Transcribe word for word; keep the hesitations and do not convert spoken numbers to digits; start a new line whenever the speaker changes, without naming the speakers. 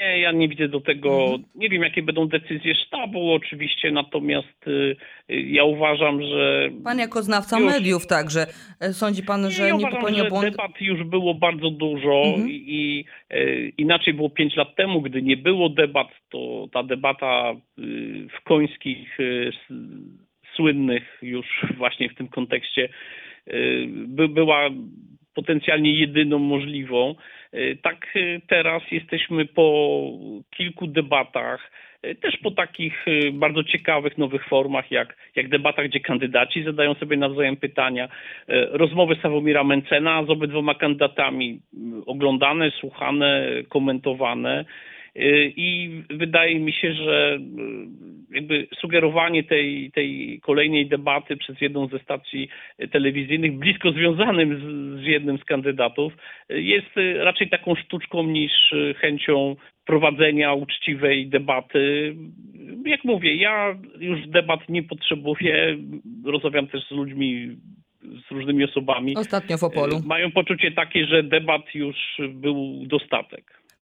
Nie, ja nie widzę do tego,
Mhm.
nie wiem jakie będą decyzje sztabu oczywiście, natomiast y, y, ja uważam, że
Pan jako znawca
już...
mediów także, e, sądzi pan,
Nie,
że
ja
nie
uważam,
popełnił
że
błąd?
debat już było bardzo dużo
Mhm.
i, i e, inaczej było pięć lat temu, gdy nie było debat, to ta debata y, w końskich y, s- słynnych już właśnie w tym kontekście y, by, była potencjalnie jedyną możliwą. Y, Tak y, teraz jesteśmy po kilku debatach, y, też po takich y, bardzo ciekawych nowych formach, jak, jak debata, gdzie kandydaci zadają sobie nawzajem pytania, y, rozmowy Sławomira Mentzena z obydwoma kandydatami, y, oglądane, słuchane, komentowane. Y, I wydaje mi się, że y, jakby sugerowanie tej, tej kolejnej debaty przez jedną ze stacji telewizyjnych, blisko związanym z, z jednym z kandydatów, y, jest y, raczej taką sztuczką niż y, chęcią prowadzenia uczciwej debaty. Jak mówię, ja już debat nie potrzebuję, rozmawiam też z ludźmi, z różnymi osobami.
Ostatnio w
Y,
Opolu.
Mają poczucie takie, że debat już był dostatek.